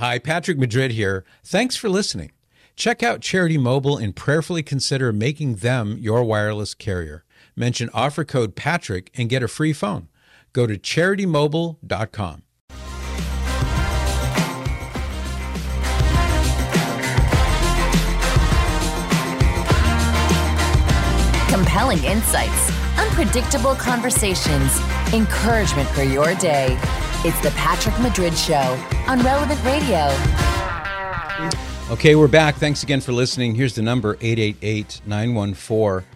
Hi, Patrick Madrid here. Thanks for listening. Check out Charity Mobile and prayerfully consider making them your wireless carrier. Mention offer code Patrick and get a free phone. Go to CharityMobile.com. Compelling insights, unpredictable conversations, encouragement for your day. It's the Patrick Madrid Show on Relevant Radio. Okay, we're back. Thanks again for listening. Here's the number, 888-914-9149,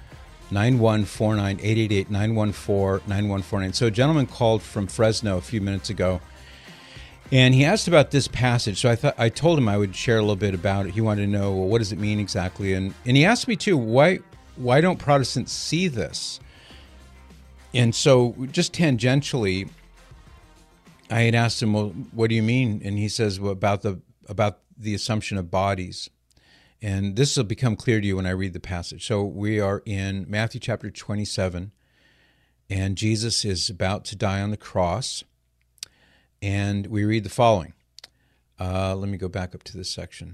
888-914-9149. So a gentleman called from Fresno a few minutes ago, and he asked about this passage. So I told him I would share a little bit about it. He wanted to know, well, what does it mean exactly? And he asked me, too, why don't Protestants see this? And so just tangentially, I had asked him, well, what do you mean? And he says, well, about the assumption of bodies. And this will become clear to you when I read the passage. So we are in Matthew chapter 27, and Jesus is about to die on the cross. And we read the following. Let me go back up to this section.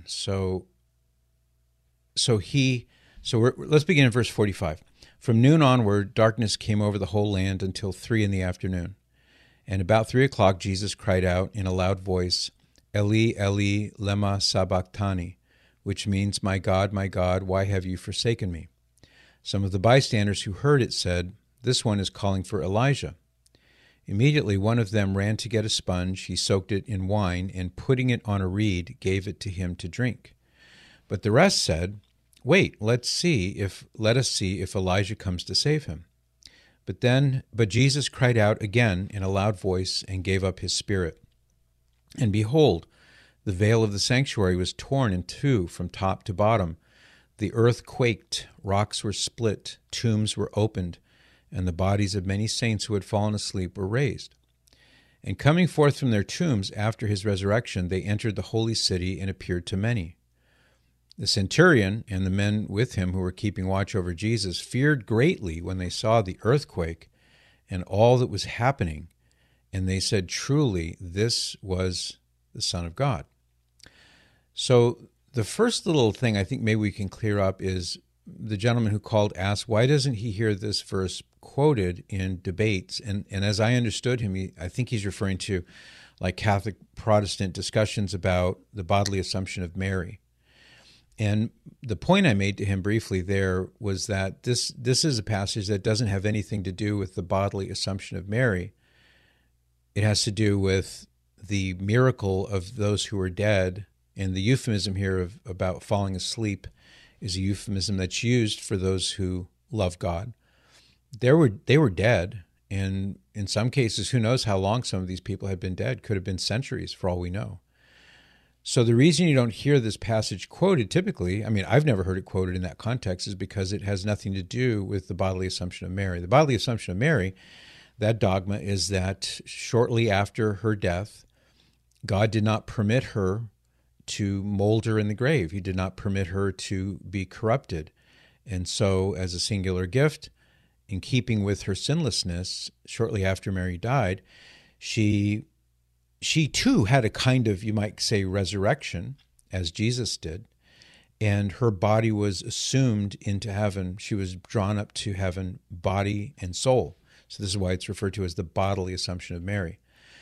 Let's begin in verse 45. From noon onward, darkness came over the whole land until 3 p.m. And about 3 o'clock, Jesus cried out in a loud voice, Eli, Eli, lema sabachthani, which means, my God, why have you forsaken me? Some of the bystanders who heard it said, this one is calling for Elijah. Immediately one of them ran to get a sponge. He soaked it in wine, and putting it on a reed, gave it to him to drink. But the rest said, wait, let us see if Elijah comes to save him. But Jesus cried out again in a loud voice and gave up his spirit. And behold, the veil of the sanctuary was torn in two from top to bottom. The earth quaked, rocks were split, tombs were opened, and the bodies of many saints who had fallen asleep were raised. And coming forth from their tombs after his resurrection, they entered the holy city and appeared to many. The centurion and the men with him who were keeping watch over Jesus feared greatly when they saw the earthquake and all that was happening, and they said, truly, this was the Son of God. So the first little thing I think maybe we can clear up is the gentleman who called asked, why doesn't he hear this verse quoted in debates? And as I understood him, I think he's referring to like Catholic Protestant discussions about the bodily assumption of Mary. And the point I made to him briefly there was that this is a passage that doesn't have anything to do with the bodily assumption of Mary. It has to do with the miracle of those who are dead, and the euphemism here about falling asleep is a euphemism that's used for those who love God. They were dead, and in some cases, who knows how long some of these people had been dead? Could have been centuries for all we know. So the reason you don't hear this passage quoted typically, I mean, I've never heard it quoted in that context, is because it has nothing to do with the bodily assumption of Mary. The bodily assumption of Mary, that dogma is that shortly after her death, God did not permit her to molder in the grave. He did not permit her to be corrupted. And so as a singular gift, in keeping with her sinlessness, shortly after Mary died, she too had a kind of, you might say, resurrection, as Jesus did, and her body was assumed into heaven. She was drawn up to heaven, body and soul. So this is why it's referred to as the bodily assumption of Mary.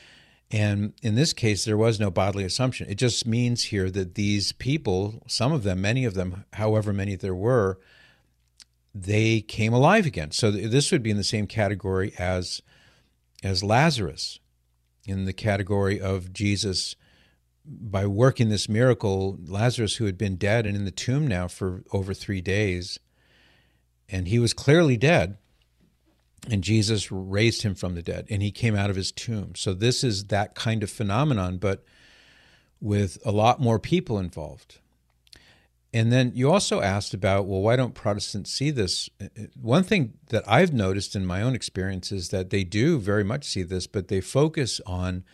And in this case, there was no bodily assumption. It just means here that these people, some of them, many of them, however many there were, they came alive again. So this would be in the same category as Lazarus, in the category of Jesus, by working this miracle, Lazarus, who had been dead and in the tomb now for over 3 days, and he was clearly dead, and Jesus raised him from the dead, and he came out of his tomb. So this is that kind of phenomenon, but with a lot more people involved. And then you also asked about, well, why don't Protestants see this? One thing that I've noticed in my own experience is that they do very much see this, but they focus on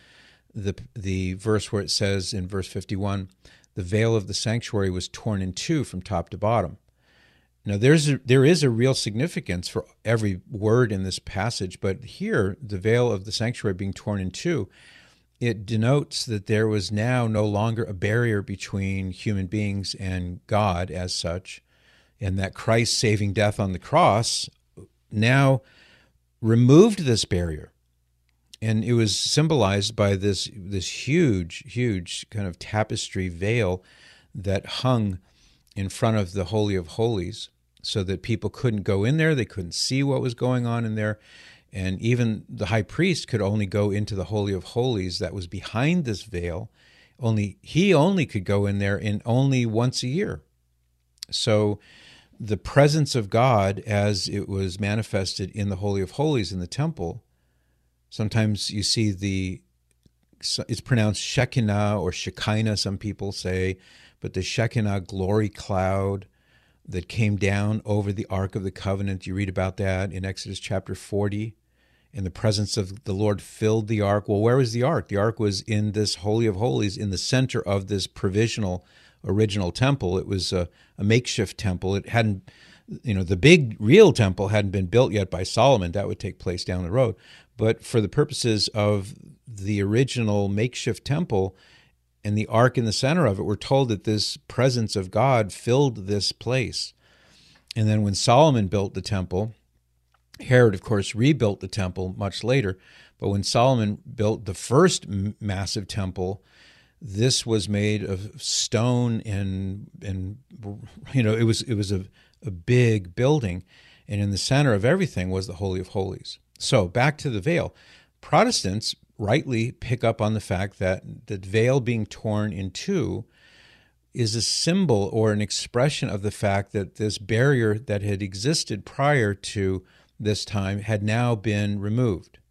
the verse where it says in verse 51, the veil of the sanctuary was torn in two from top to bottom. Now, there is a real significance for every word in this passage, but here, the veil of the sanctuary being torn in two, it denotes that there was now no longer a barrier between human beings and God as such, and that Christ's saving death on the cross now removed this barrier. And it was symbolized by this huge kind of tapestry veil that hung in front of the Holy of Holies, so that people couldn't go in there, they couldn't see what was going on in there, and even the high priest could only go into the Holy of Holies that was behind this veil. He only could go in there in only once a year. So the presence of God as it was manifested in the Holy of Holies in the temple, sometimes you see it's pronounced Shekinah or Shekinah, some people say, but the Shekinah glory cloud that came down over the Ark of the Covenant. You read about that in Exodus chapter 40. And the presence of the Lord filled the Ark. Well, where was the Ark? The Ark was in this Holy of Holies, in the center of this provisional original temple. It was a makeshift temple. It hadn't, the big real temple hadn't been built yet by Solomon. That would take place down the road. But for the purposes of the original makeshift temple and the Ark in the center of it, we're told that this presence of God filled this place. And then when Solomon built the temple, Herod, of course, rebuilt the temple much later, but when Solomon built the first massive temple, this was made of stone and it was a big building, and in the center of everything was the Holy of Holies. So back to the veil. Protestants rightly pick up on the fact that the veil being torn in two is a symbol or an expression of the fact that this barrier that had existed prior to this time had now been removed.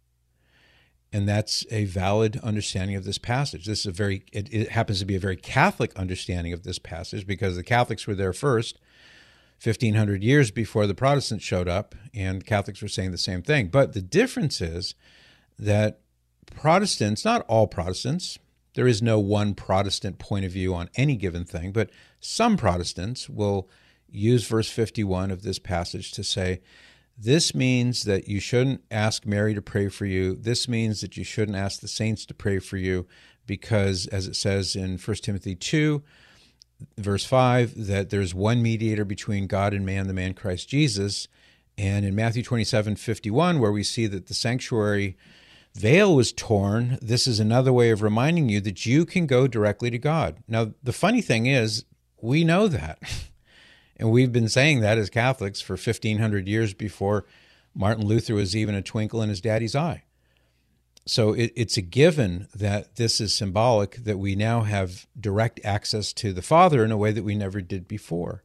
And that's a valid understanding of this passage. This is it happens to be a very Catholic understanding of this passage, because the Catholics were there first, 1,500 years before the Protestants showed up, and Catholics were saying the same thing. But the difference is that Protestants, not all Protestants, there is no one Protestant point of view on any given thing, but some Protestants will use verse 51 of this passage to say, this means that you shouldn't ask Mary to pray for you. This means that you shouldn't ask the saints to pray for you, because, as it says in 1 Timothy 2, verse 5, that there's one mediator between God and man, the man Christ Jesus. And in Matthew 27:51, where we see that the sanctuary veil was torn, this is another way of reminding you that you can go directly to God. Now, the funny thing is, we know that. And we've been saying that as Catholics for 1,500 years before Martin Luther was even a twinkle in his daddy's eye. So it's a given that this is symbolic, that we now have direct access to the Father in a way that we never did before.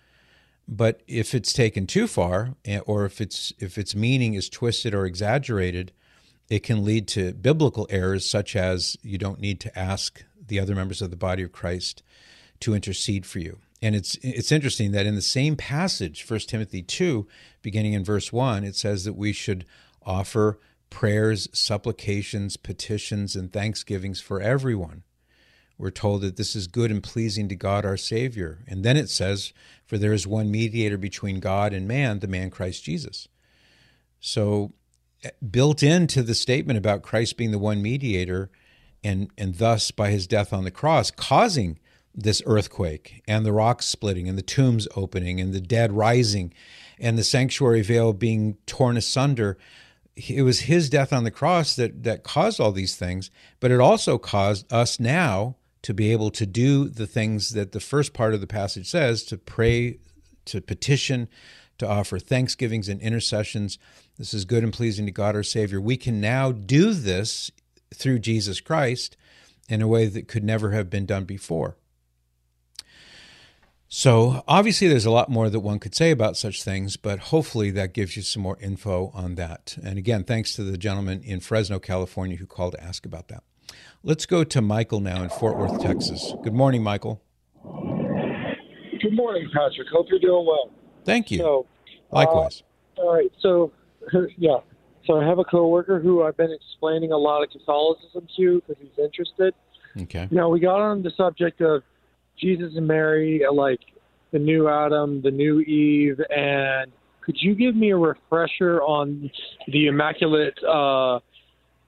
But if it's taken too far, or if its meaning is twisted or exaggerated, it can lead to biblical errors, such as you don't need to ask the other members of the body of Christ to intercede for you. And it's interesting that in the same passage, 1 Timothy 2, beginning in verse 1, it says that we should offer prayers, supplications, petitions, and thanksgivings for everyone. We're told that this is good and pleasing to God our Savior. And then it says, for there is one mediator between God and man, the man Christ Jesus. So built into the statement about Christ being the one mediator, and thus by his death on the cross causing this earthquake and the rocks splitting and the tombs opening and the dead rising and the sanctuary veil being torn asunder, it was his death on the cross that caused all these things. But it also caused us now to be able to do the things that the first part of the passage says, to pray, to petition, to offer thanksgivings and intercessions. This is good and pleasing to God our Savior. We can now do this through Jesus Christ in a way that could never have been done before. So obviously there's a lot more that one could say about such things, but hopefully that gives you some more info on that. And again, thanks to the gentleman in Fresno, California, who called to ask about that. Let's go to Michael now in Fort Worth, Texas. Good morning, Michael. Good morning, Patrick. Hope you're doing well. Thank you. Likewise. All right. So, yeah. So I have a coworker who I've been explaining a lot of Catholicism to because he's interested. Okay. We got on the subject of Jesus and Mary, like the new Adam, the new Eve, and could you give me a refresher on the Immaculate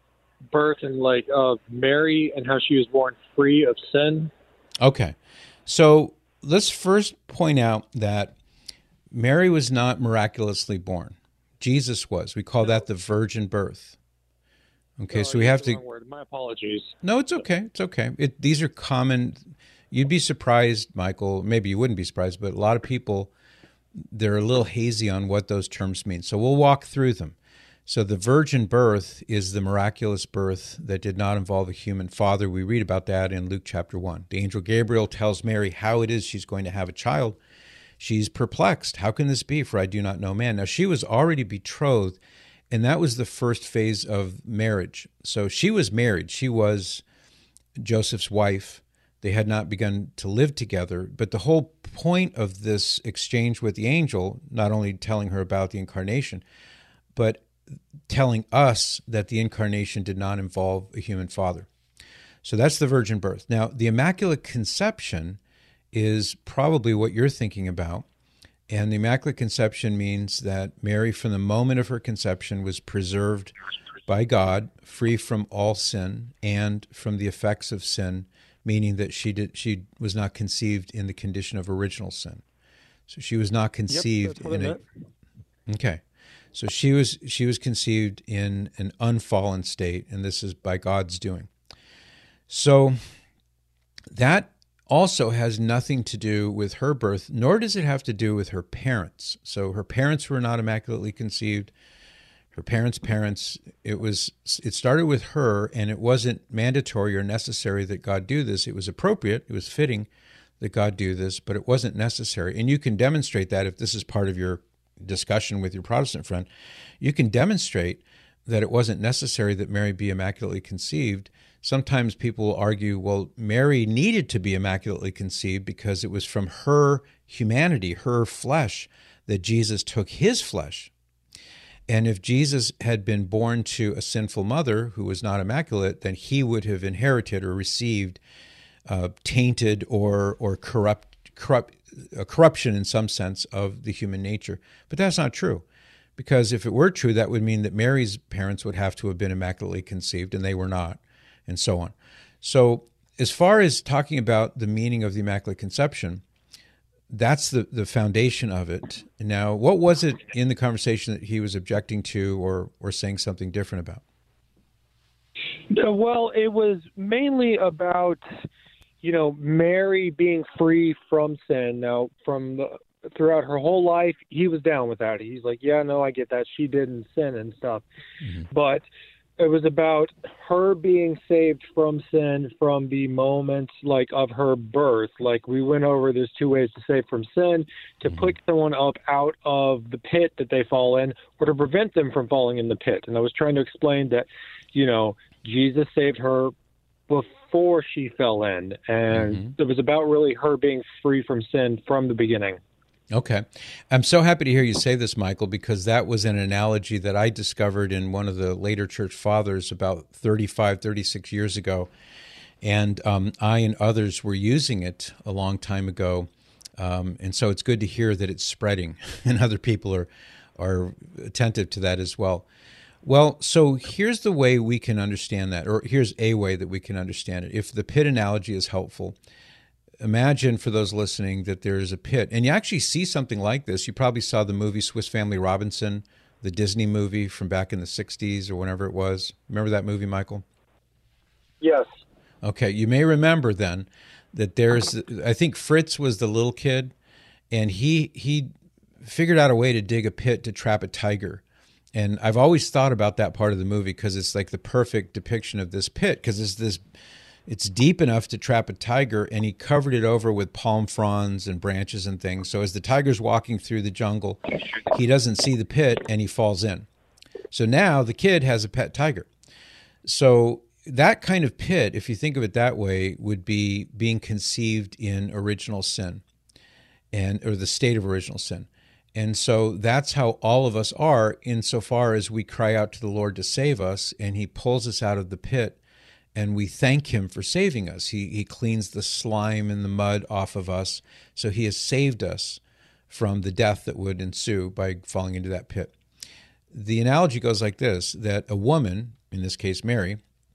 birth and like of Mary and how she was born free of sin. Okay. So let's first point out that Mary was not miraculously born. Jesus was. We call that the virgin birth. Okay, so we have to... Word. My apologies. No, it's okay. It's okay. These are common... You'd be surprised, Michael. Maybe you wouldn't be surprised, but a lot of people, they're a little hazy on what those terms mean. So we'll walk through them. So the virgin birth is the miraculous birth that did not involve a human father. We read about that in Luke chapter 1. The angel Gabriel tells Mary how it is she's going to have a child. She's perplexed. How can this be? For I do not know man. Now, she was already betrothed, and that was the first phase of marriage. So she was married. She was Joseph's wife. They had not begun to live together. But the whole point of this exchange with the angel, not only telling her about the incarnation, but telling us that the incarnation did not involve a human father. So that's the virgin birth. Now, the Immaculate Conception is probably what you're thinking about. And the Immaculate Conception means that Mary, from the moment of her conception, was preserved by God, free from all sin and from the effects of sin, meaning that she was not conceived in the condition of original sin. So she was not conceived in a... Okay. So she was conceived in an unfallen state, and this is by God's doing. So that also has nothing to do with her birth, nor does it have to do with her parents. So her parents were not immaculately conceived. Her parents, it started with her, and it wasn't mandatory or necessary that God do this. It was appropriate, it was fitting that God do this, but it wasn't necessary. And you can demonstrate that if this is part of your discussion with your Protestant friend. You can demonstrate that it wasn't necessary that Mary be immaculately conceived. Sometimes people will argue, well, Mary needed to be immaculately conceived because it was from her humanity, her flesh, that Jesus took his flesh. And if Jesus had been born to a sinful mother who was not immaculate, then he would have inherited or received tainted or corruption in some sense of the human nature. But that's not true, because if it were true, that would mean that Mary's parents would have to have been immaculately conceived, and they were not, and so on. So as far as talking about the meaning of the Immaculate Conception, that's the foundation of it. Now, what was it in the conversation that he was objecting to or saying something different about? Well, it was mainly about, Mary being free from sin. Now, throughout her whole life, he was down with that. He's like, yeah, no, I get that. She didn't sin and stuff. Mm-hmm. But it was about her being saved from sin from the moment, of her birth. Like, we went over, there's two ways to save from sin: to Mm-hmm. pick someone up out of the pit that they fall in, or to prevent them from falling in the pit. And I was trying to explain that, Jesus saved her before she fell in. And Mm-hmm. it was about really her being free from sin from the beginning. Okay. I'm so happy to hear you say this, Michael, because that was an analogy that I discovered in one of the later church fathers about 36 years ago. And I and others were using it a long time ago. And so it's good to hear that it's spreading and other people are attentive to that as well. Well, so here's the way we can understand that, or here's a way that we can understand it. If the pit analogy is helpful, imagine, for those listening, that there is a pit. And you actually see something like this. You probably saw the movie Swiss Family Robinson, the Disney movie from back in the 60s or whenever it was. Remember that movie, Michael? Yes. Okay, you may remember then that I think Fritz was the little kid, and he figured out a way to dig a pit to trap a tiger. And I've always thought about that part of the movie because it's like the perfect depiction of this pit, because it's deep enough to trap a tiger, and he covered it over with palm fronds and branches and things. So as the tiger's walking through the jungle, he doesn't see the pit and he falls in. So now the kid has a pet tiger. So that kind of pit, if you think of it that way, would be being conceived in original sin, or the state of original sin. And so that's how all of us are, insofar as we cry out to the Lord to save us, and he pulls us out of the pit, and we thank him for saving us. He cleans the slime and the mud off of us, so he has saved us from the death that would ensue by falling into that pit. The analogy goes like this, that a woman, in this case Mary,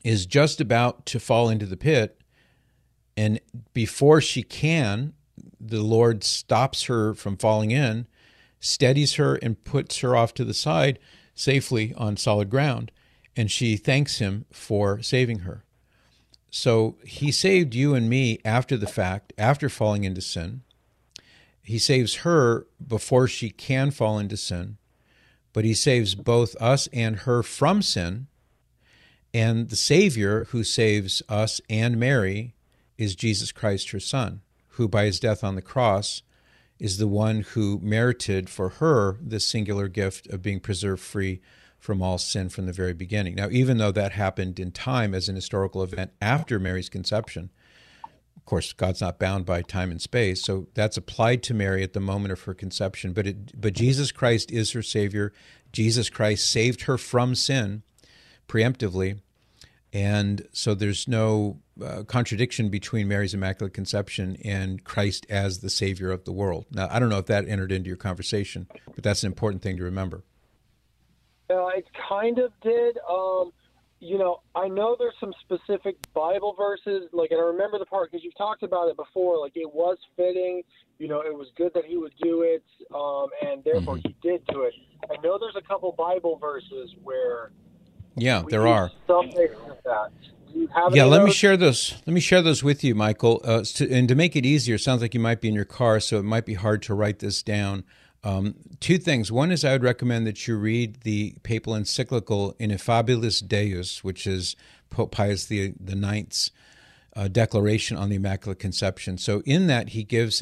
is just about to fall into the pit, and before she can, the Lord stops her from falling in, steadies her, and puts her off to the side safely on solid ground, and she thanks him for saving her. So he saved you and me after the fact, after falling into sin. He saves her before she can fall into sin, but he saves both us and her from sin. And the Savior who saves us and Mary is Jesus Christ, her Son, who by his death on the cross is the one who merited for her this singular gift of being preserved free from all sin from the very beginning. Now, even though that happened in time as an historical event after Mary's conception, of course, God's not bound by time and space, so that's applied to Mary at the moment of her conception. But Jesus Christ is her Savior. Jesus Christ saved her from sin preemptively, and so there's no contradiction between Mary's Immaculate Conception and Christ as the Savior of the world. Now, I don't know if that entered into your conversation, but that's an important thing to remember. It kind of did. I know there's some specific Bible verses, and I remember the part, because you've talked about it before, it was fitting, it was good that he would do it, and therefore he did do it. I know there's a couple Bible verses where there are. Something like that. Do you have let me share those. Let me share those with you, Michael. And to make it easier, it sounds like you might be in your car, so it might be hard to write this down. Two things. One is I would recommend that you read the papal encyclical Ineffabilis Deus, which is Pope Pius the Ninth's declaration on the Immaculate Conception. So in that, he gives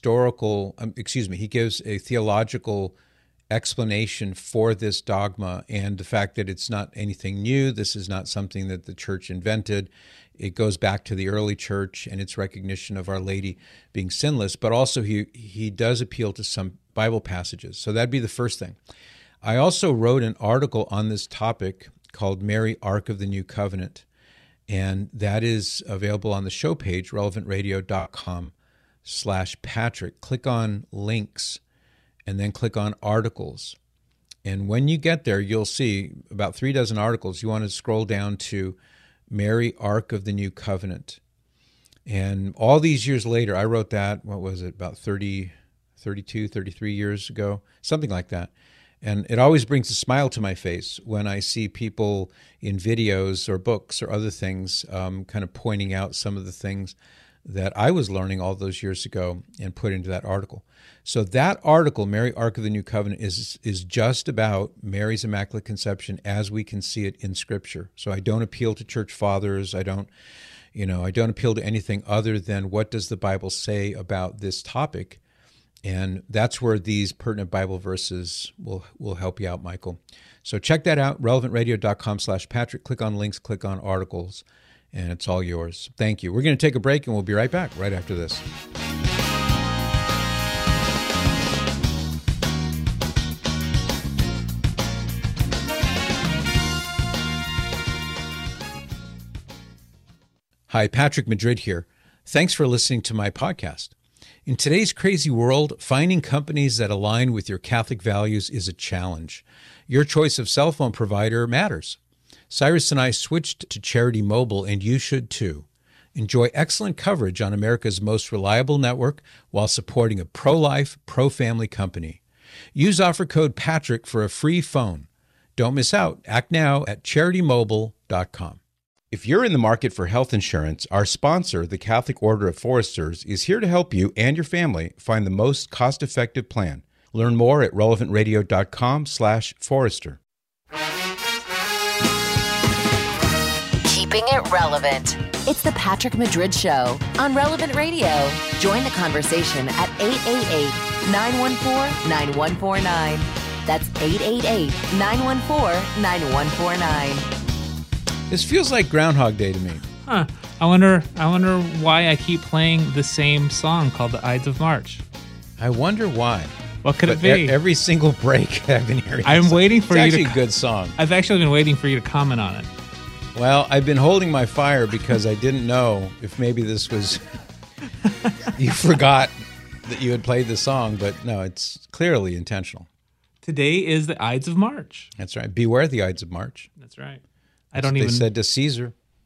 he gives a theological explanation for this dogma and the fact that it's not anything new. This is not something that the church invented. It goes back to the early church and its recognition of Our Lady being sinless, but also he does appeal to some Bible passages. So that'd be the first thing. I also wrote an article on this topic called Mary, Ark of the New Covenant, and that is available on the show page, relevantradio.com/Patrick. Click on links and then click on articles. And when you get there, you'll see about 36 articles. You want to scroll down to Mary, Ark of the New Covenant. And all these years later, I wrote that, about 32, 33 years ago, something like that. And it always brings a smile to my face when I see people in videos or books or other things kind of pointing out some of the things that I was learning all those years ago and put into that article. So that article, Mary, Ark of the New Covenant, is just about Mary's Immaculate Conception as we can see it in Scripture. So I don't appeal to church fathers. I don't appeal to anything other than what does the Bible say about this topic. And that's where these pertinent Bible verses will help you out, Michael. So check that out, relevantradio.com/Patrick. Click on links, click on articles, and it's all yours. Thank you. We're going to take a break, and we'll be right back right after this. Hi, Patrick Madrid here. Thanks for listening to my podcast. In today's crazy world, finding companies that align with your Catholic values is a challenge. Your choice of cell phone provider matters. Cyrus and I switched to Charity Mobile, and you should too. Enjoy excellent coverage on America's most reliable network while supporting a pro-life, pro-family company. Use offer code PATRICK for a free phone. Don't miss out. Act now at CharityMobile.com. If you're in the market for health insurance, our sponsor, the Catholic Order of Foresters, is here to help you and your family find the most cost-effective plan. Learn more at relevantradio.com/Forester. Keeping it relevant. It's the Patrick Madrid Show on Relevant Radio. Join the conversation at 888-914-9149. That's 888-914-9149. This feels like Groundhog Day to me. Huh. I wonder why I keep playing the same song called The Ides of March. I wonder why. What could it be? Every single break I've been hearing. I'm waiting for you to. It's actually a good song. I've actually been waiting for you to comment on it. Well, I've been holding my fire because I didn't know if maybe this was. You forgot that you had played the song, but no, it's clearly intentional. Today is the Ides of March. That's right. Beware the Ides of March. That's right. They said to Caesar.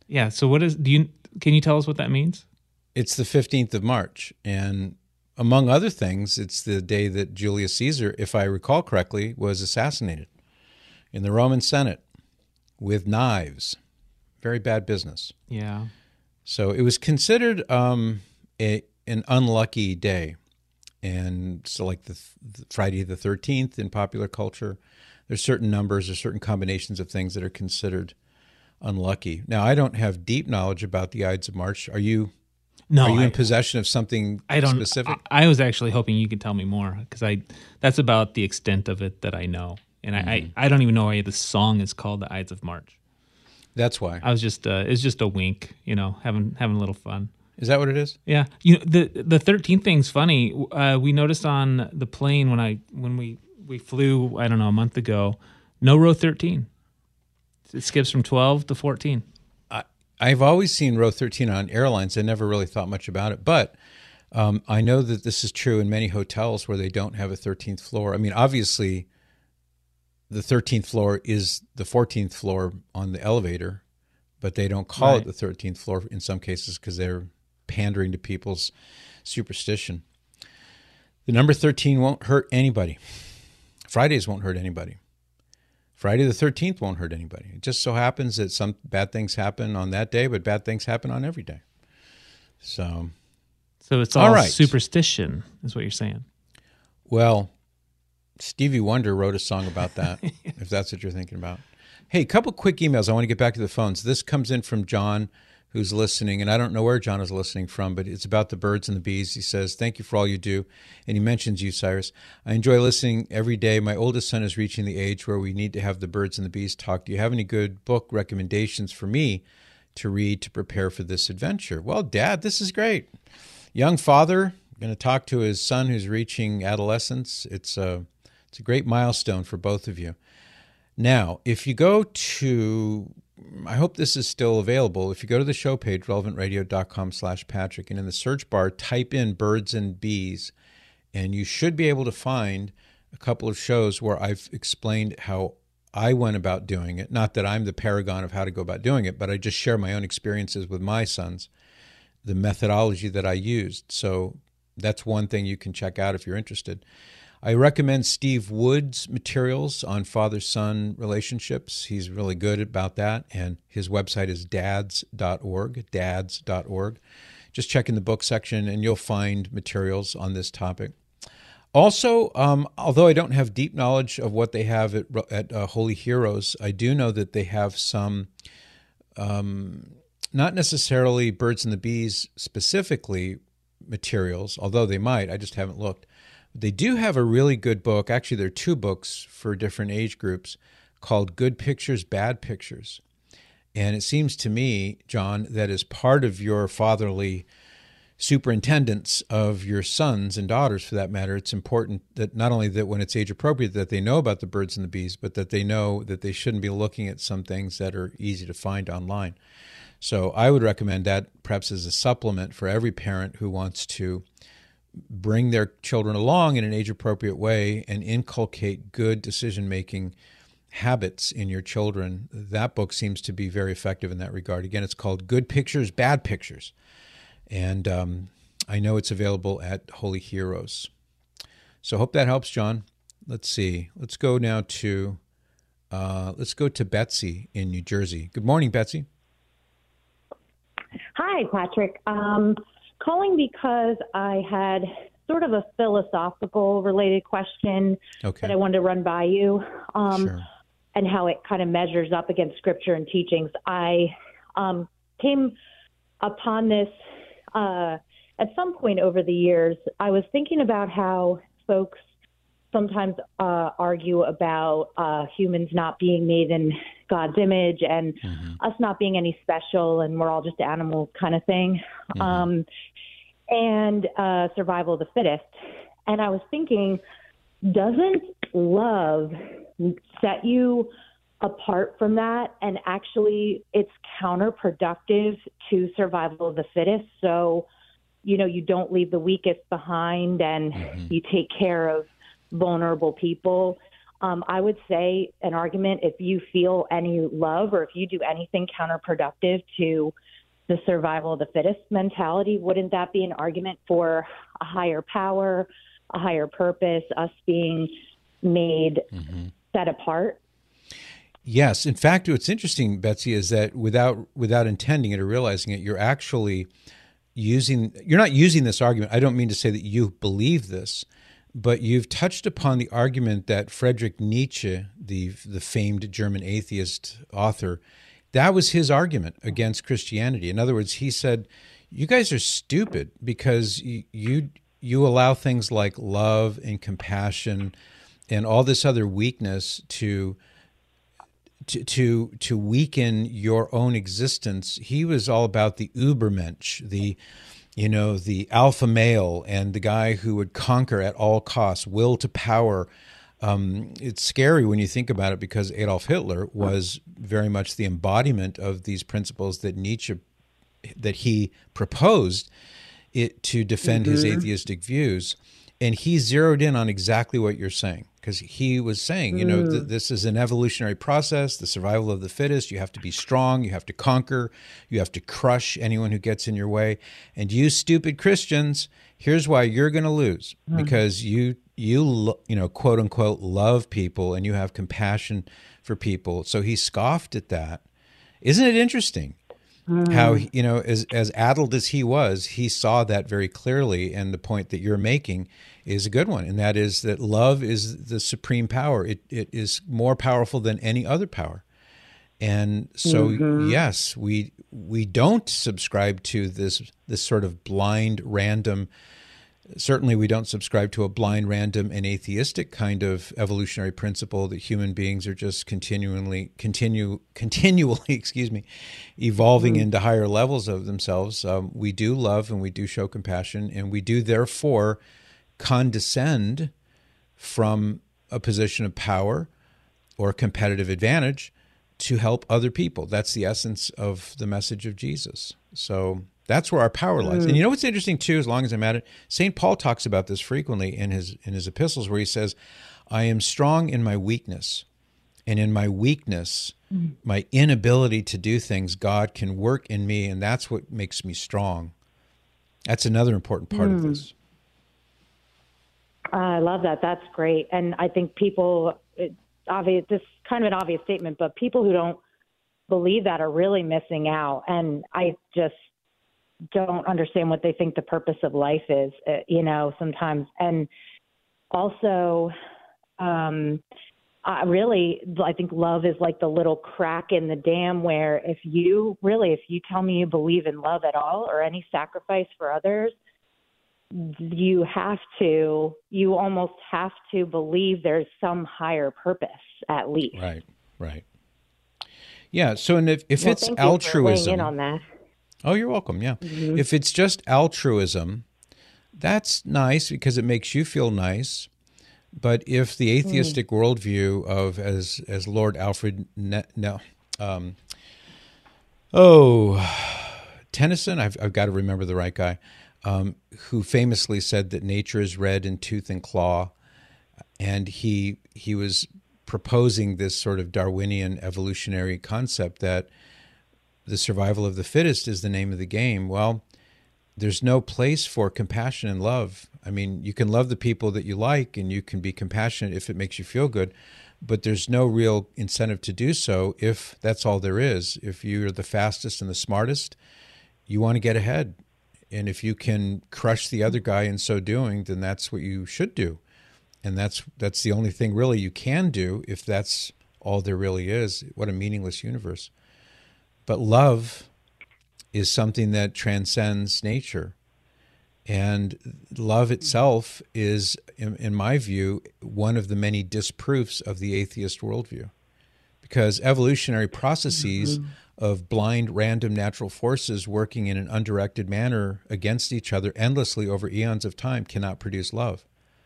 Yeah. So can you tell us what that means? It's the 15th of March. And among other things, it's the day that Julius Caesar, if I recall correctly, was assassinated in the Roman Senate with knives. Very bad business. Yeah. So it was considered an unlucky day. And so like the Friday the 13th in popular culture, there's certain numbers or certain combinations of things that are considered unlucky. Now, I don't have deep knowledge about the Ides of March. Are you in possession of something specific? I was actually hoping you could tell me more, because that's about the extent of it that I know. And I don't even know why the song is called the Ides of March. That's why. I was it's just a wink, having a little fun. Is that what it is? Yeah. The 13th thing's funny. We noticed on the plane when we flew, I don't know, a month ago, no row 13. It skips from 12 to 14. I've always seen row 13 on airlines. I never really thought much about it. But I know that this is true in many hotels where they don't have a 13th floor. I mean, obviously, the 13th floor is the 14th floor on the elevator, but they don't call it the 13th floor in some cases because they're pandering to people's superstition. The number 13 won't hurt anybody. Fridays won't hurt anybody. Friday the 13th won't hurt anybody. It just so happens that some bad things happen on that day, but bad things happen on every day. So it's all right. Superstition is what you're saying. Well, Stevie Wonder wrote a song about that, if that's what you're thinking about. Hey, a couple quick emails. I want to get back to the phones. This comes in from John, who's listening, and I don't know where John is listening from, but it's about the birds and the bees. He says, thank you for all you do, and he mentions you, Cyrus. I enjoy listening every day. My oldest son is reaching the age where we need to have the birds and the bees talk. Do you have any good book recommendations for me to read to prepare for this adventure? Well, Dad, this is great. Young father, going to talk to his son who's reaching adolescence. It's a great milestone for both of you. Now, if you go to, I hope this is still available, if you go to the show page, relevantradio.com/Patrick, and in the search bar, type in birds and bees, and you should be able to find a couple of shows where I've explained how I went about doing it. Not that I'm the paragon of how to go about doing it, but I just share my own experiences with my sons, the methodology that I used. So that's one thing you can check out if you're interested. I recommend Steve Wood's materials on father-son relationships. He's really good about that, and his website is dads.org, dads.org. Just check in the book section, and you'll find materials on this topic. Also, although I don't have deep knowledge of what they have at Holy Heroes, I do know that they have some, not necessarily birds and the bees specifically materials, although they might, I just haven't looked. They do have a really good book. Actually, there are two books for different age groups called Good Pictures, Bad Pictures. And it seems to me, John, that as part of your fatherly superintendence of your sons and daughters, for that matter, it's important that not only that when it's age appropriate that they know about the birds and the bees, but that they know that they shouldn't be looking at some things that are easy to find online. So I would recommend that perhaps as a supplement for every parent who wants to bring their children along in an age-appropriate way and inculcate good decision-making habits in your children. That book seems to be very effective in that regard. Again, it's called Good Pictures, Bad Pictures. And I know it's available at Holy Heroes. So I hope that helps, John. Let's see. Let's go now to Betsy in New Jersey. Good morning, Betsy. Hi, Patrick. Calling because I had sort of a philosophical related question that I wanted to run by you, Sure. and how it kind of measures up against scripture and teachings. I came upon this at some point over the years. I was thinking about how folks sometimes argue about humans not being made in God's image and us not being any special and we're all just animals kind of thing, and survival of the fittest. And I was thinking, doesn't love set you apart from that? And actually, it's counterproductive to survival of the fittest. So, you don't leave the weakest behind and you take care of vulnerable people. I would say an argument, if you feel any love or if you do anything counterproductive to the survival of the fittest mentality, wouldn't that be an argument for a higher power, a higher purpose, us being made set apart? Yes. In fact, what's interesting, Betsy, is that without intending it or realizing it, you're actually you're not using this argument. I don't mean to say that you believe this, but you've touched upon the argument that Friedrich Nietzsche, the famed German atheist author, that was his argument against Christianity. In other words, he said, you guys are stupid because you allow things like love and compassion and all this other weakness to weaken your own existence. He was all about the Übermensch, the alpha male, and the guy who would conquer at all costs, will to power. It's scary when you think about it, because Adolf Hitler was very much the embodiment of these principles that he proposed to defend his atheistic views. And he zeroed in on exactly what you're saying, because he was saying, this is an evolutionary process, the survival of the fittest. You have to be strong. You have to conquer. You have to crush anyone who gets in your way. And you stupid Christians, here's why you're going to lose, because you quote unquote love people and you have compassion for people. So he scoffed at that. Isn't it interesting? How, as addled as he was, he saw that very clearly, and the point that you're making is a good one, and that is that love is the supreme power. It is more powerful than any other power. And so, yes, we don't subscribe to this sort of blind, random. Certainly, we don't subscribe to a blind, random, and atheistic kind of evolutionary principle that human beings are just continually, evolving into higher levels of themselves. We do love and we do show compassion, and we do therefore condescend from a position of power or competitive advantage to help other people. That's the essence of the message of Jesus. So that's where our power lies. And you know what's interesting too, as long as I'm at it, St. Paul talks about this frequently in his epistles, where he says, I am strong in my weakness. And in my weakness, my inability to do things, God can work in me, and that's what makes me strong. That's another important part of this. I love that. That's great. And I think people, this is kind of an obvious statement, but people who don't believe that are really missing out. And I just don't understand what they think the purpose of life is, sometimes. And also, I think love is like the little crack in the dam where if you tell me you believe in love at all or any sacrifice for others, you almost have to believe there's some higher purpose, at least. Right. Yeah. So, and if it's altruism, in on that. Oh, you're welcome. Yeah. If it's just altruism, that's nice because it makes you feel nice. But if the atheistic worldview of, as Lord Alfred, Tennyson, I've got to remember the right guy, who famously said that nature is red in tooth and claw, and he was proposing this sort of Darwinian evolutionary concept that the survival of the fittest is the name of the game. Well, there's no place for compassion and love. I mean, you can love the people that you like and you can be compassionate if it makes you feel good, but there's no real incentive to do so if that's all there is. If you're the fastest and the smartest, you want to get ahead. And if you can crush the other guy in so doing, then that's what you should do. And that's the only thing really you can do if that's all there really is. What a meaningless universe. But love is something that transcends nature. And love itself is, in my view, one of the many disproofs of the atheist worldview. Because evolutionary processes of blind, random natural forces working in an undirected manner against each other endlessly over eons of time cannot produce love.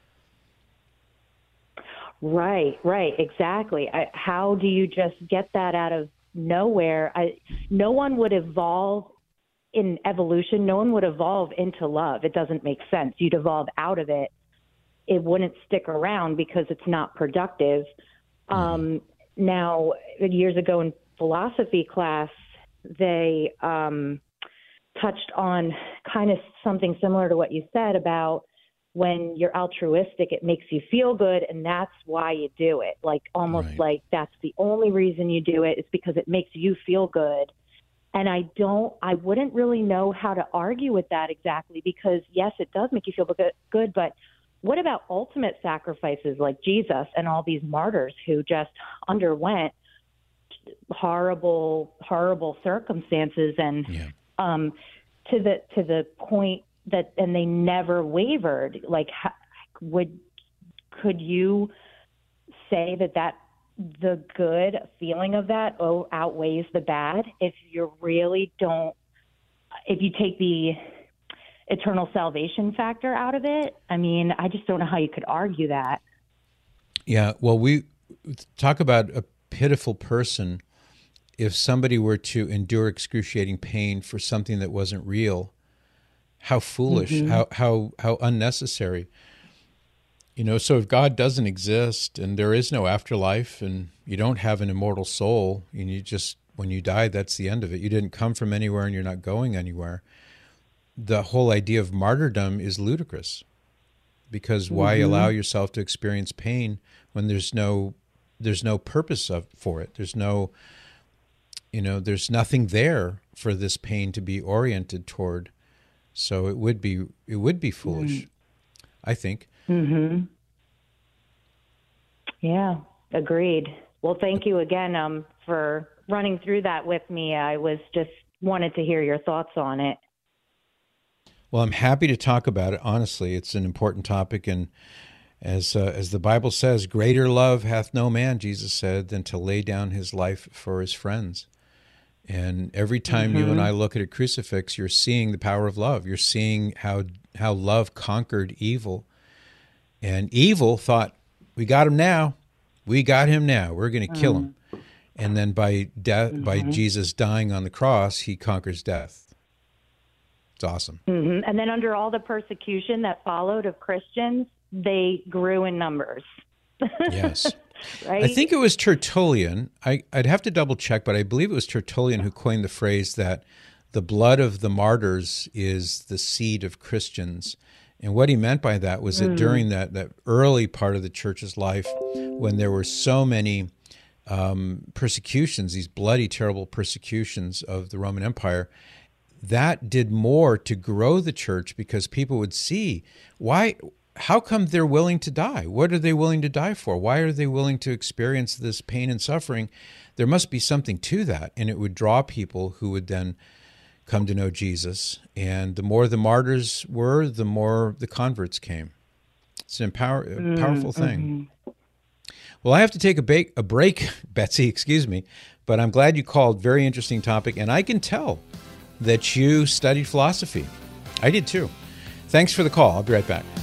Right, exactly. How do you just get that out of nowhere? No one would evolve in evolution. No one would evolve into love. It doesn't make sense. You'd evolve out of it it wouldn't stick around because it's not productive. Now, years ago in philosophy class, they touched on kind of something similar to what you said about when you're altruistic, it makes you feel good, and that's why you do it. Like almost like that's the only reason you do it is because it makes you feel good. And I wouldn't really know how to argue with that exactly, because yes, it does make you feel good, but what about ultimate sacrifices like Jesus and all these martyrs who just underwent horrible, horrible circumstances and to the point that, and they never wavered. Like, could you say that the good feeling of that outweighs the bad if you really don't, if you take the eternal salvation factor out of it? I mean, I just don't know how you could argue that. Yeah, well, we talk about a pitiful person. If somebody were to endure excruciating pain for something that wasn't real, how foolish, how unnecessary. You know, so if God doesn't exist and there is no afterlife and you don't have an immortal soul and you just, when you die, that's the end of it. You didn't come from anywhere and you're not going anywhere. The whole idea of martyrdom is ludicrous, because why allow yourself to experience pain when there's no purpose for it? There's no, there's nothing there for this pain to be oriented toward. So it would be foolish, I think. Yeah, agreed. Well, thank you again for running through that with me. I was just wanted to hear your thoughts on it. Well, I'm happy to talk about it. Honestly, it's an important topic, and as the Bible says, greater love hath no man, Jesus said, than to lay down his life for his friends. And every time you and I look at a crucifix, you're seeing the power of love. You're seeing how love conquered evil. And evil thought, we got him now. We got him now. We're going to kill him. And then by Jesus dying on the cross, he conquers death. It's awesome. And then under all the persecution that followed of Christians, they grew in numbers. Yes. Right? I think it was Tertullian. I'd have to double check, but I believe it was Tertullian who coined the phrase that the blood of the martyrs is the seed of Christians. And what he meant by that was that during that early part of the church's life, when there were so many persecutions, these bloody, terrible persecutions of the Roman Empire, that did more to grow the church, because people would see, how come they're willing to die? What are they willing to die for? Why are they willing to experience this pain and suffering? There must be something to that. And it would draw people who would then come to know Jesus. And the more the martyrs were, the more the converts came. It's a powerful thing. Well, I have to take a break, Betsy, excuse me, but I'm glad you called. Very interesting topic. And I can tell that you studied philosophy. I did too. Thanks for the call. I'll be right back.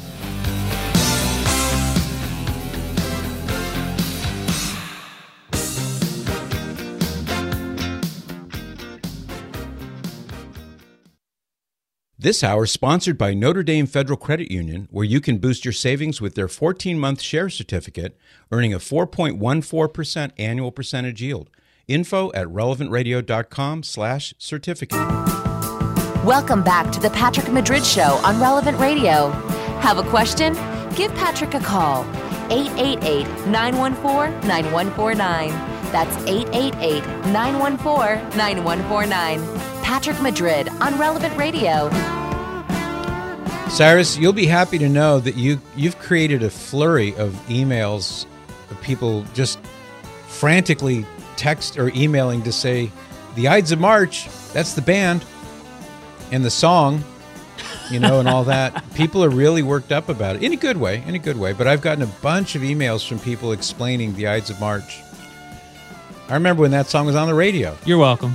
This hour is sponsored by Notre Dame Federal Credit Union, where you can boost your savings with their 14-month share certificate, earning a 4.14% annual percentage yield. Info at relevantradio.com/certificate. Welcome back to the Patrick Madrid Show on Relevant Radio. Have a question? Give Patrick a call. 888-914-9149. That's 888-914-9149. Patrick Madrid on Relevant Radio. Cyrus, you'll be happy to know that you've created a flurry of emails of people just frantically text or emailing to say, the Ides of March, that's the band, and the song, and all that. People are really worked up about it, in a good way. But I've gotten a bunch of emails from people explaining the Ides of March. I remember when that song was on the radio. You're welcome.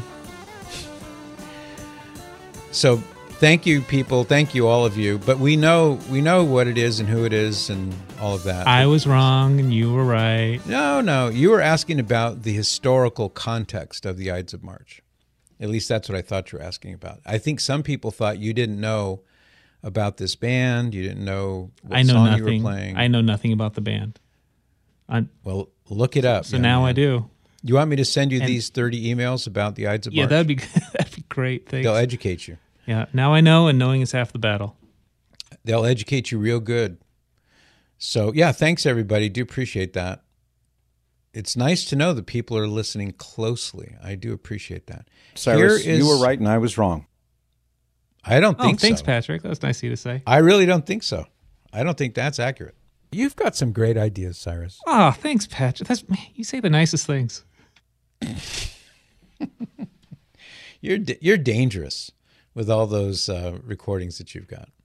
So thank you, people. Thank you, all of you. But we know what it is and who it is and all of that. I was wrong and you were right. No. You were asking about the historical context of the Ides of March. At least that's what I thought you were asking about. I think some people thought you didn't know about this band. You didn't know what I know song nothing. you were playing. I know nothing about the band. Well, look it up. So now I do. You want me to send you these 30 emails about the Ides of March? Yeah, that'd be great. Thanks. They'll educate you. Yeah, now I know, and knowing is half the battle. They'll educate you real good. So, yeah, thanks, everybody. Do appreciate that. It's nice to know that people are listening closely. I do appreciate that. Cyrus, you were right and I was wrong. I don't think thanks, so. Patrick. That was nice of you to say. I really don't think so. I don't think that's accurate. You've got some great ideas, Cyrus. Oh, thanks, Patrick. You say the nicest things. You're dangerous with all those recordings that you've got.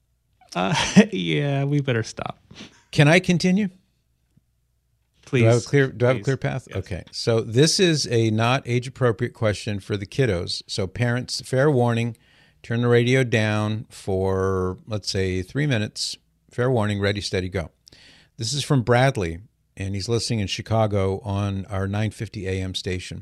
Yeah, we better stop. Can I continue? Please. Do I have a clear path? Yes. Okay. So this is a not age-appropriate question for the kiddos. So parents, fair warning, turn the radio down for, let's say, 3 minutes. Fair warning, ready, steady, go. This is from Bradley, and he's listening in Chicago on our 950 AM station.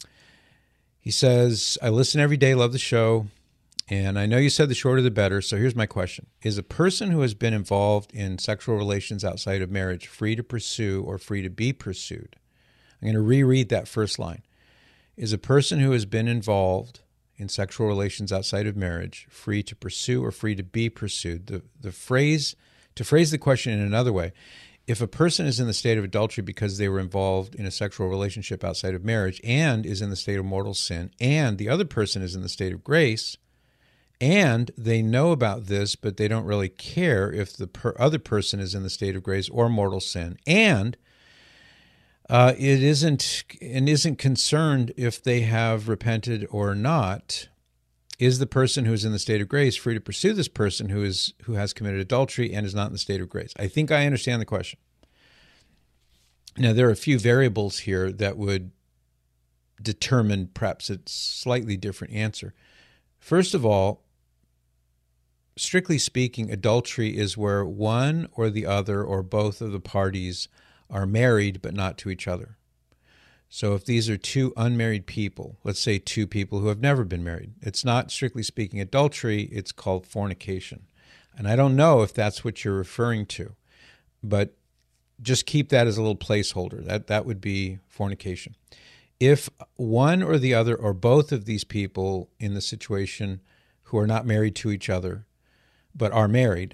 He says, I listen every day, love the show, and I know you said the shorter the better, so here's my question. Is a person who has been involved in sexual relations outside of marriage free to pursue or free to be pursued? I'm going to reread that first line. Is a person who has been involved in sexual relations outside of marriage free to pursue or free to be pursued? To phrase the question in another way, if a person is in the state of adultery because they were involved in a sexual relationship outside of marriage and is in the state of mortal sin, and the other person is in the state of grace, and they know about this, but they don't really care if the other person is in the state of grace or mortal sin, and it isn't concerned if they have repented or not, is the person who is in the state of grace free to pursue this person who has committed adultery and is not in the state of grace? I think I understand the question. Now, there are a few variables here that would determine perhaps a slightly different answer. First of all, strictly speaking, adultery is where one or the other or both of the parties are married but not to each other. So if these are two unmarried people, let's say two people who have never been married, it's not strictly speaking adultery, it's called fornication. And I don't know if that's what you're referring to, but just keep that as a little placeholder. That would be fornication. If one or the other or both of these people in the situation who are not married to each other but are married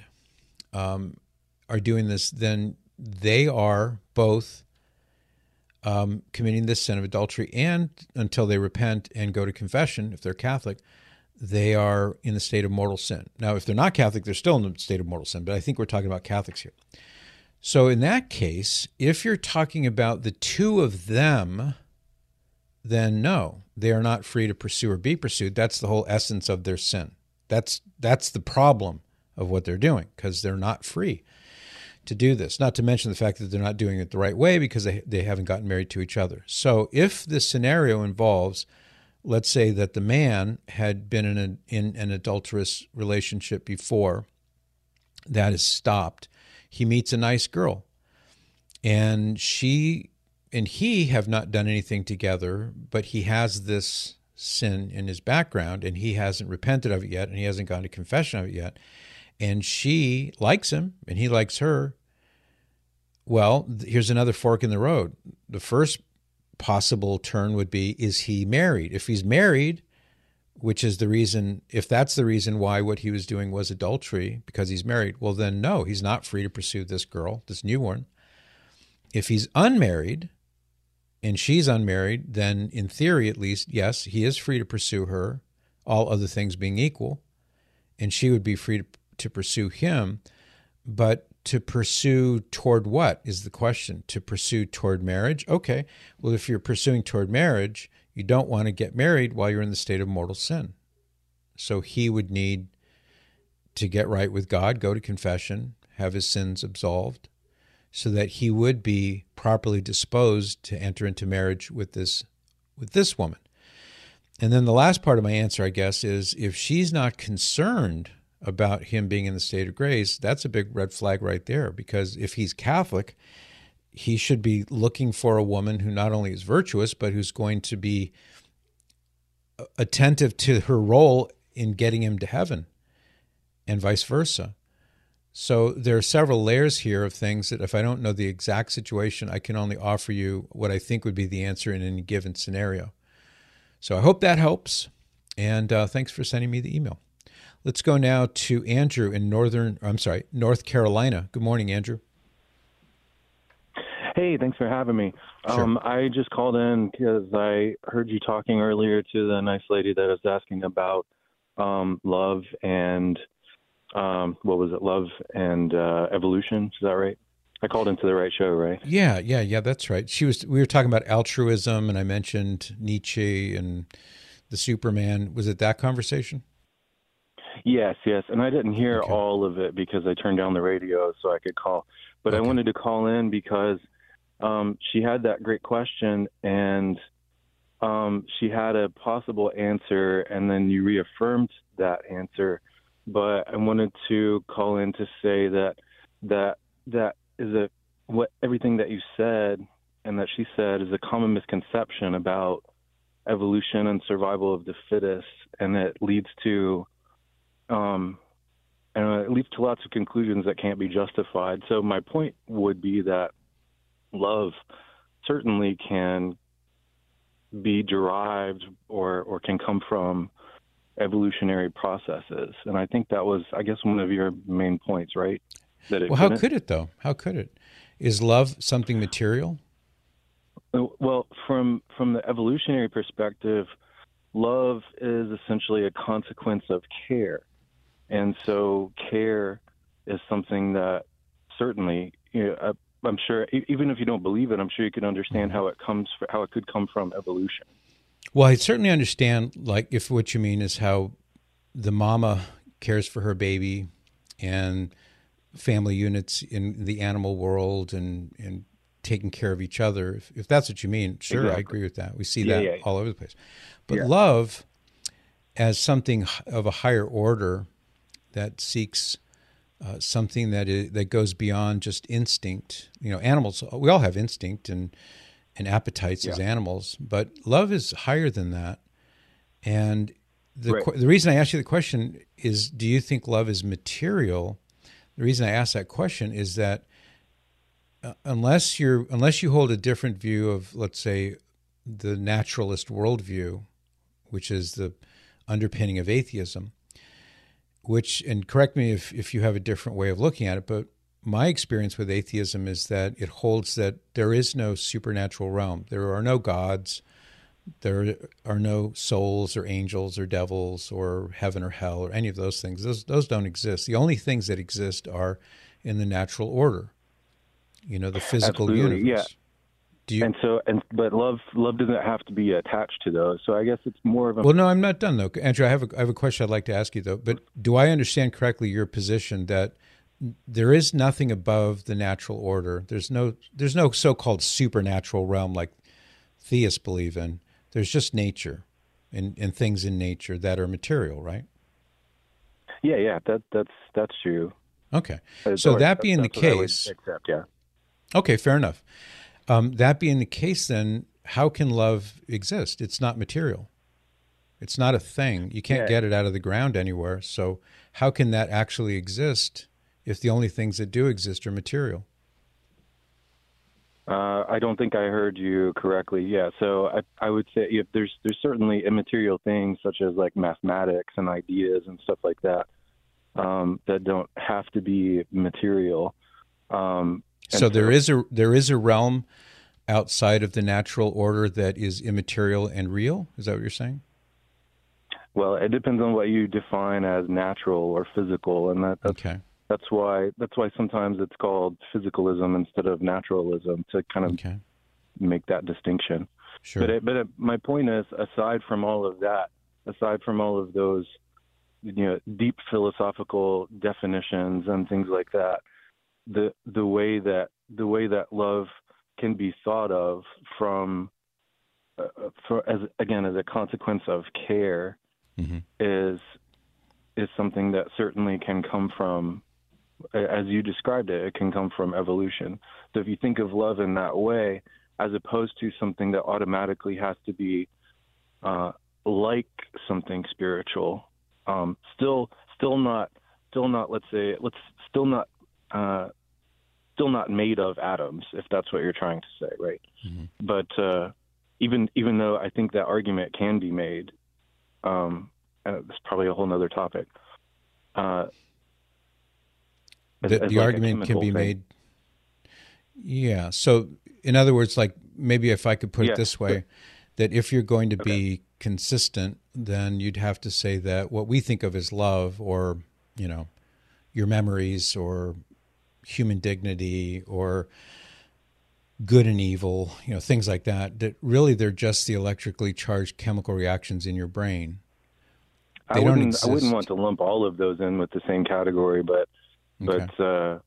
are doing this, then they are both committing this sin of adultery, and until they repent and go to confession, if they're Catholic, they are in the state of mortal sin. Now, if they're not Catholic, they're still in the state of mortal sin, but I think we're talking about Catholics here. So in that case, if you're talking about the two of them, then no, they are not free to pursue or be pursued. That's the whole essence of their sin. That's the problem of what they're doing, because they're not free to do this, not to mention the fact that they're not doing it the right way because they haven't gotten married to each other. So if this scenario involves, let's say that the man had been in an adulterous relationship before, that is stopped. He meets a nice girl, and she and he have not done anything together, but he has this sin in his background, and he hasn't repented of it yet, and he hasn't gone to confession of it yet. And she likes him, and he likes her. Well, here's another fork in the road. The first possible turn would be, is he married? If he's married, which is the reason, if that's the reason why what he was doing was adultery, because he's married, well, then no, he's not free to pursue this girl, this new one. If he's unmarried and she's unmarried, then in theory, at least, yes, he is free to pursue her, all other things being equal, and she would be free to pursue him. But to pursue toward what is the question? To pursue toward marriage? Okay. Well, if you're pursuing toward marriage, you don't want to get married while you're in the state of mortal sin. So he would need to get right with God, go to confession, have his sins absolved, so that he would be properly disposed to enter into marriage with this woman. And then the last part of my answer, I guess, is if she's not concerned about him being in the state of grace, that's a big red flag right there, because if he's Catholic, he should be looking for a woman who not only is virtuous, but who's going to be attentive to her role in getting him to heaven. and vice versa. So there are several layers here of things that if I don't know the exact situation, I can only offer you what I think would be the answer in any given scenario. So I hope that helps, and thanks for sending me the email. Let's go now to Andrew in North Carolina. Good morning, Andrew. Hey, thanks for having me. Sure. I just called in because I heard you talking earlier to the nice lady that was asking about love and love and evolution. Is that right? I called into the right show, right? Yeah, that's right. We were talking about altruism, and I mentioned Nietzsche and the Superman. Was it that conversation? Yes. And I didn't hear all of it because I turned down the radio so I could call. But I wanted to call in because she had that great question, and she had a possible answer, and then you reaffirmed that answer. But I wanted to call in to say that is what everything that you said and that she said is a common misconception about evolution and survival of the fittest, and it leads to lots of conclusions that can't be justified. So my point would be that love certainly can be derived or can come from evolutionary processes. And I think that was, I guess, one of your main points, right? How could it, though? How could it? Is love something material? Well, from the evolutionary perspective, love is essentially a consequence of care. And so care is something that certainly, I'm sure, even if you don't believe it, I'm sure you can understand how it could come from evolution. Well, I certainly understand, like, if what you mean is how the mama cares for her baby and family units in the animal world and taking care of each other. If that's what you mean, sure, exactly. I agree with that. We see that all over the place. But love as something of a higher order that seeks something that goes beyond just instinct. Animals, we all have instinct and appetites as animals, but love is higher than that. And the reason I asked you the question is, do you think love is material? The reason I asked that question is that unless you hold a different view of, let's say, the naturalist worldview, which is the underpinning of atheism, and correct me if you have a different way of looking at it, but my experience with atheism is that it holds that there is no supernatural realm. There are no gods. There are no souls or angels or devils or heaven or hell or any of those things. Those don't exist. The only things that exist are in the natural order, the physical universe. Yeah. But love doesn't have to be attached to those. So I guess it's more of a... Well, no, I'm not done though. Andrew, I have a question I'd like to ask you though. But do I understand correctly your position that there is nothing above the natural order? There's no so-called supernatural realm like theists believe in. There's just nature and things in nature that are material, right? Yeah, that's true. Okay. So that being the case, okay, fair enough. That being the case, then how can love exist? It's not material. It's not a thing. You can't get it out of the ground anywhere. So how can that actually exist if the only things that do exist are material? I don't think I heard you correctly. Yeah, so I would say there's certainly immaterial things such as like mathematics and ideas and stuff like that that don't have to be material. So there is a realm outside of the natural order that is immaterial and real? Is that what you're saying? Well, it depends on what you define as natural or physical, and that's okay. That's why sometimes it's called physicalism instead of naturalism, to kind of make that distinction. Sure. But my point is, aside from all of those, deep philosophical definitions and things like that, the way that love can be thought of as a consequence of care is something that certainly can come from, as you described it, it can come from evolution. So if you think of love in that way, as opposed to something that automatically has to be like something spiritual, still not still not, still not made of atoms, if that's what you're trying to say, right? Mm-hmm. But even though I think that argument can be made, it's probably a whole nother topic. The argument can be made. Yeah. So, in other words, like maybe if I could put it this way, that if you're going to be consistent, then you'd have to say that what we think of as love, or your memories, or human dignity, or good and evil, things like that, that really they're just the electrically charged chemical reactions in your brain. I wouldn't want to lump all of those in with the same category, but good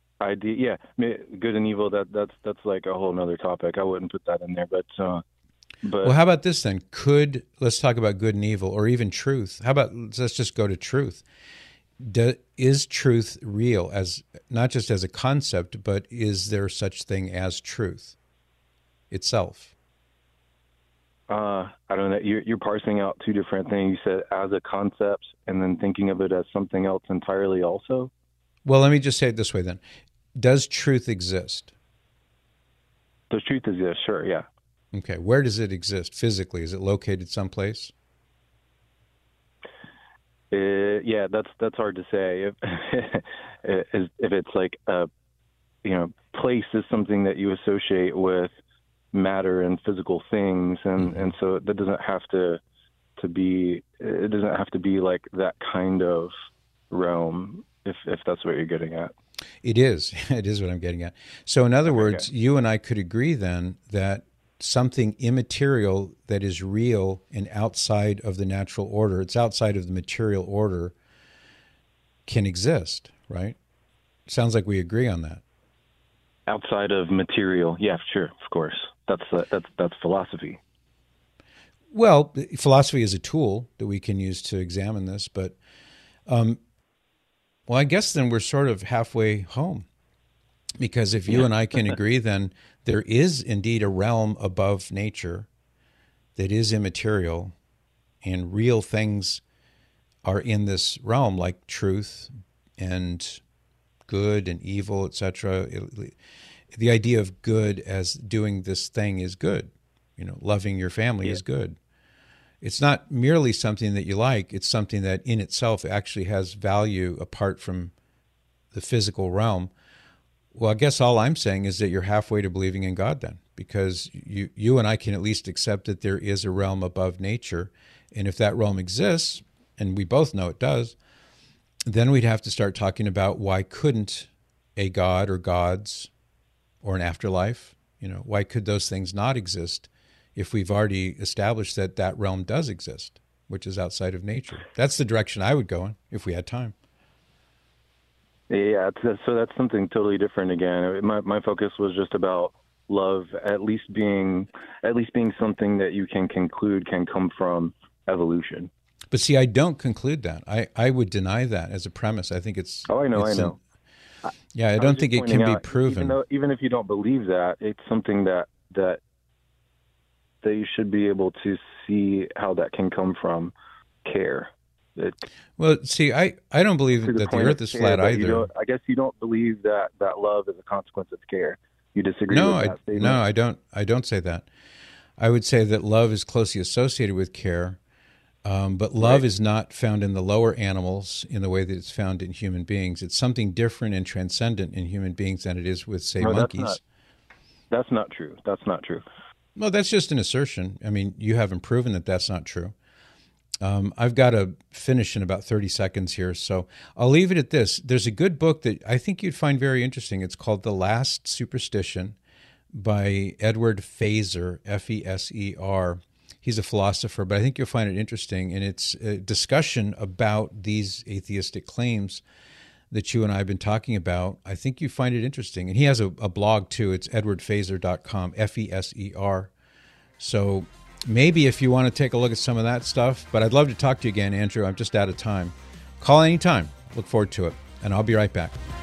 and evil, that's like a whole nother topic. I wouldn't put that in there, but well, how about this then? Let's talk about good and evil, or even truth. How about let's just go to truth. Is truth real, as not just as a concept, but is there such thing as truth itself? I don't know. You're parsing out two different things. You said as a concept, and then thinking of it as something else entirely also. Well, let me just say it this way then. Does truth exist? Does truth exist? Sure, yeah. Okay. Where does it exist physically? Is it located someplace? Yeah, that's hard to say. If it's like place is something that you associate with matter and physical things, and so that doesn't have to be. It doesn't have to be like that kind of realm. If that's what you're getting at. It is. It is what I'm getting at. So, in other words, you and I could agree then that something immaterial that is real and outside of the natural order, it's outside of the material order, can exist, right? Sounds like we agree on that. Outside of material, yeah, sure, of course. That's philosophy. Well, philosophy is a tool that we can use to examine this, but well, I guess then we're sort of halfway home, because if you and I can agree, then there is indeed a realm above nature that is immaterial, and real things are in this realm, like truth and good and evil, etc. The idea of good as doing this thing is good. Loving your family is good. It's not merely something that you like. It's something that in itself actually has value apart from the physical realm. Well, I guess all I'm saying is that you're halfway to believing in God then, because you and I can at least accept that there is a realm above nature. And if that realm exists, and we both know it does, then we'd have to start talking about why couldn't a God or gods or an afterlife, why could those things not exist if we've already established that that realm does exist, which is outside of nature? That's the direction I would go in if we had time. Yeah, so that's something totally different again. My focus was just about love at least being something that you can conclude can come from evolution. But see, I don't conclude that. I would deny that as a premise. I think it's... Oh, I know. I don't think it can be proven. Even if you don't believe that, it's something that you should be able to see how that can come from care. Well, see, I don't believe that the earth is flat either. I guess you don't believe that love is a consequence of care. You disagree with that statement? No, I don't say that. I would say that love is closely associated with care, but love is not found in the lower animals in the way that it's found in human beings. It's something different and transcendent in human beings than it is with, say, monkeys. That's not true. That's not true. Well, that's just an assertion. I mean, you haven't proven that that's not true. I've got to finish in about 30 seconds here, so I'll leave it at this. There's a good book that I think you'd find very interesting. It's called The Last Superstition by Edward Feser, F-E-S-E-R. He's a philosopher, but I think you'll find it interesting, and it's a discussion about these atheistic claims that you and I have been talking about. I think you find it interesting. And he has a blog, too. It's edwardfeser.com, F-E-S-E-R. So maybe if you want to take a look at some of that stuff, but I'd love to talk to you again, Andrew. I'm just out of time. Call anytime. Look forward to it, and I'll be right back.